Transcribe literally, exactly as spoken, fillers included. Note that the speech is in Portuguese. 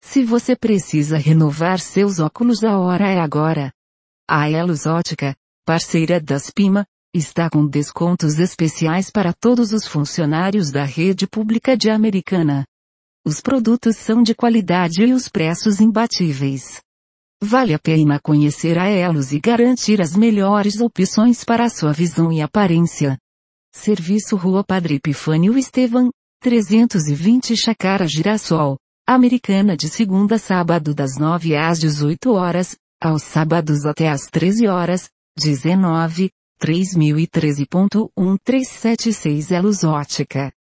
Se você precisa renovar seus óculos, a hora é agora. A Elos Ótica, parceira da Spima, está com descontos especiais para todos os funcionários da rede pública de Americana. Os produtos são de qualidade e os preços imbatíveis. Vale a pena conhecer a Elos e garantir as melhores opções para a sua visão e aparência. Serviço Rua Padre Epifânio Estevam, trezentos e vinte Chácara Girassol, Americana, de segunda a sábado das nove às dezoito horas, aos sábados até às treze horas, dezenove, três mil e treze ponto um três sete seis Elos Ótica.